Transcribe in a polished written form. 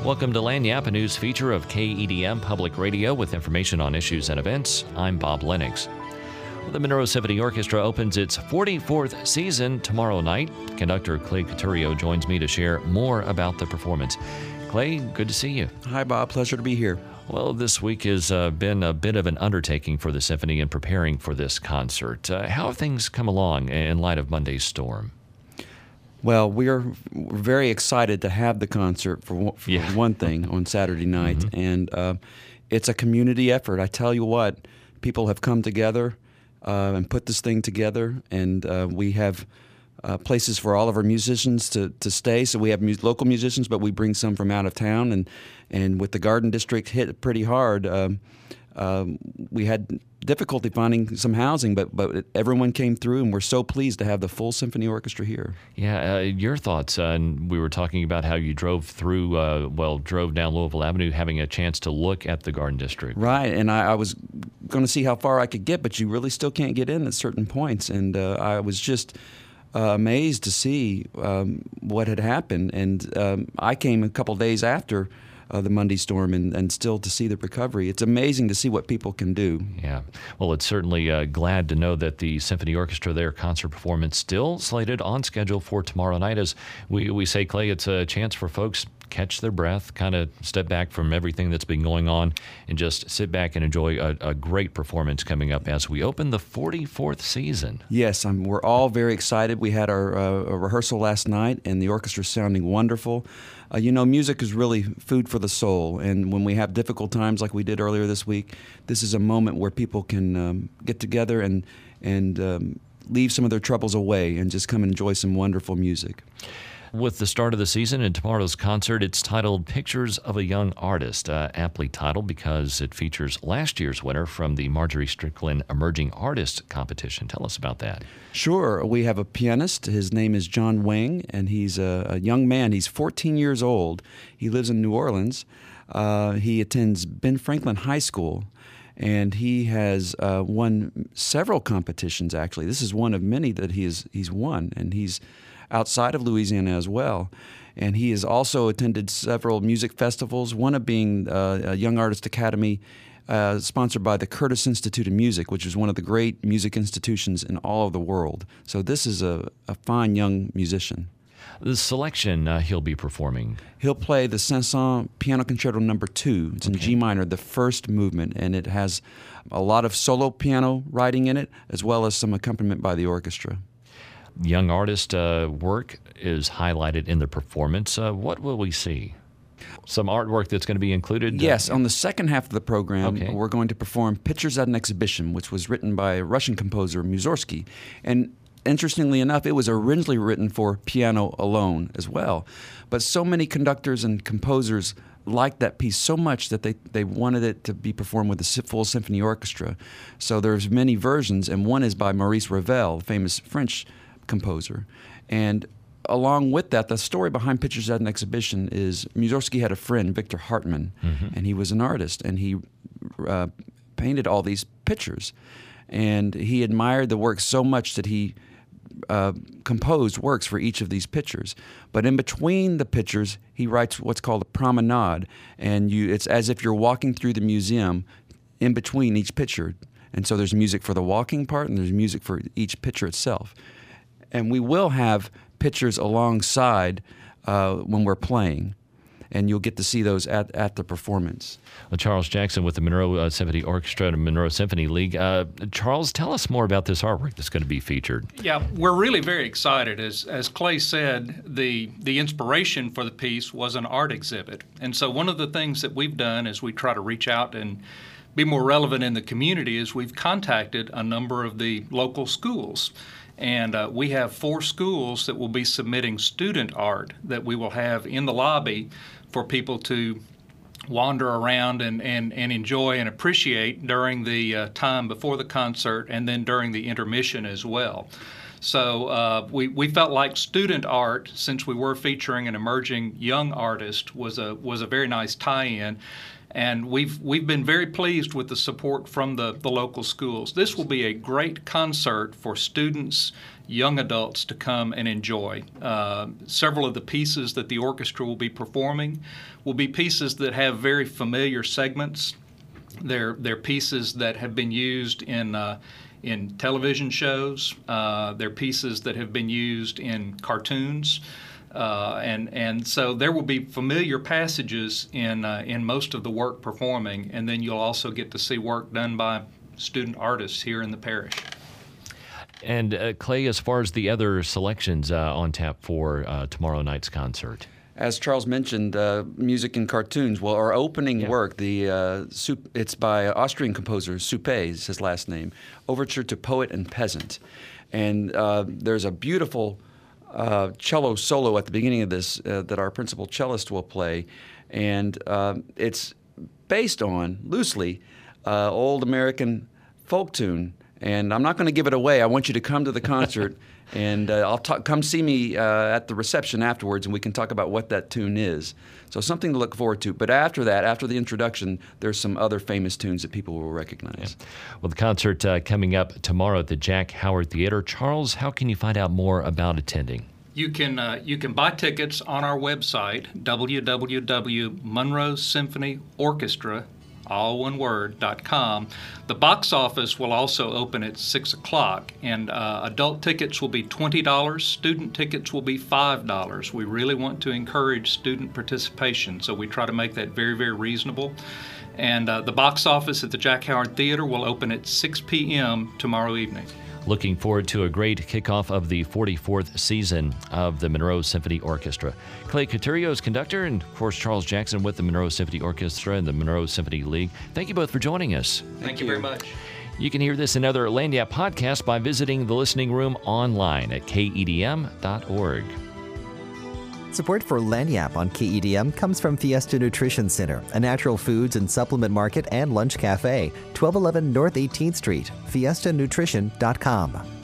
Welcome to Lagniappe, a news feature of KEDM Public Radio with information on issues and events. I'm Bob Lennox. The Monroe Symphony Orchestra opens its 44th season tomorrow night. Conductor Clay Couturier joins me to share more about the performance. Clay, good to see you. Hi, Bob. Pleasure to be here. Well, this week has been a bit of an undertaking for the symphony in preparing for this concert. How have things come along in light of Monday's storm? Well, we're very excited to have the concert for one thing on Saturday night, and it's a community effort. I tell you what, people have come together and put this thing together, and we have places for all of our musicians to stay. So we have local musicians, but we bring some from out of town, and with the Garden District hit pretty hard, we had difficulty finding some housing, but everyone came through, and we're so pleased to have the full symphony orchestra here. Yeah, your thoughts? We were talking about how you drove through, drove down Louisville Avenue, having a chance to look at the Garden District. Right, and I was going to see how far I could get, but you really still can't get in at certain points, and I was just amazed to see what had happened, and I came a couple days after the Monday storm and still to see the recovery. It's amazing to see what people can do. Yeah. Well, it's certainly glad to know that the Symphony Orchestra, their concert performance, still slated on schedule for tomorrow night. As we say, Clay, it's a chance for folks catch their breath, kind of step back from everything that's been going on, and just sit back and enjoy a great performance coming up as we open the 44th season. Yes, we're all very excited. We had our rehearsal last night, and the orchestra's sounding wonderful. Music is really food for the soul, and when we have difficult times like we did earlier this week, this is a moment where people can get together and leave some of their troubles away and just come and enjoy some wonderful music. With the start of the season and tomorrow's concert, it's titled Pictures of a Young Artist, aptly titled because it features last year's winner from the Marjorie Strickland Emerging Artist Competition. Tell us about that. Sure. We have a pianist. His name is John Wang, and he's a young man. He's 14 years old. He lives in New Orleans. He attends Ben Franklin High School, and he has won several competitions, actually. This is one of many that he's won, and he's outside of Louisiana as well. And he has also attended several music festivals, one of being a Young Artist Academy sponsored by the Curtis Institute of Music, which is one of the great music institutions in all of the world. So this is a fine young musician. The selection he'll be performing. He'll play the Saint-Saëns Piano Concerto No. 2. It's in G minor, the first movement, and it has a lot of solo piano writing in it, as well as some accompaniment by the orchestra. Young artist work is highlighted in the performance. What will we see? Some artwork that's going to be included? Yes, on the second half of the program, we're going to perform Pictures at an Exhibition, which was written by Russian composer Mussorgsky. And interestingly enough, it was originally written for piano alone as well. But so many conductors and composers liked that piece so much that they wanted it to be performed with a full symphony orchestra. So there's many versions, and one is by Maurice Ravel, the famous French composer. And along with that, the story behind Pictures at an Exhibition is Mussorgsky had a friend, Victor Hartmann, and he was an artist, and he painted all these pictures. And he admired the work so much that he composed works for each of these pictures. But in between the pictures, he writes what's called a promenade, and it's as if you're walking through the museum in between each picture. And so there's music for the walking part, and there's music for each picture itself. And we will have pictures alongside when we're playing, and you'll get to see those at the performance. Well, Charles Jackson with the Monroe Symphony Orchestra and Monroe Symphony League. Charles, tell us more about this artwork that's going to be featured. Yeah, we're really very excited. As Clay said, the inspiration for the piece was an art exhibit. And so one of the things that we've done as we try to reach out and be more relevant in the community is we've contacted a number of the local schools. And we have 4 schools that will be submitting student art that we will have in the lobby for people to wander around and enjoy and appreciate during the time before the concert and then during the intermission as well. So we felt like student art, since we were featuring an emerging young artist, was a very nice tie-in. And we've been very pleased with the support from the local schools. This will be a great concert for students, young adults to come and enjoy. Several of the pieces that the orchestra will be performing will be pieces that have very familiar segments. They're pieces that have been used in television shows. They're pieces that have been used in cartoons. And so there will be familiar passages in most of the work performing, and then you'll also get to see work done by student artists here in the parish. And Clay, as far as the other selections on tap for tomorrow night's concert. As Charles mentioned, music and cartoons. Well, our opening work, it's by Austrian composer Suppé, is his last name, Overture to Poet and Peasant. And there's a beautiful cello solo at the beginning of this that our principal cellist will play. And it's based on, loosely, old American folk tune. And I'm not going to give it away. I want you to come to the concert, and come see me at the reception afterwards, and we can talk about what that tune is. So something to look forward to. But after that, after the introduction, there's some other famous tunes that people will recognize. Yeah. Well, the concert coming up tomorrow at the Jack Howard Theater. Charles, how can you find out more about attending? You can buy tickets on our website, www.monroesymphonyorchestra.com. all one word.com. The box office will also open at 6 o'clock, and adult tickets will be $20. Student tickets will be $5. We really want to encourage student participation, so we try to make that very, very reasonable. And the box office at the Jack Howard Theater will open at 6 p.m. tomorrow evening. Looking forward to a great kickoff of the 44th season of the Monroe Symphony Orchestra. Clay Couturier is conductor, and of course Charles Jackson with the Monroe Symphony Orchestra and the Monroe Symphony League. Thank you both for joining us. Thank you very much. You can hear this and other Lagniappe podcasts by visiting the Listening Room online at kedm.org. Support for Lagniappe on KEDM comes from Fiesta Nutrition Center, a natural foods and supplement market and lunch cafe, 1211 North 18th Street, fiestanutrition.com.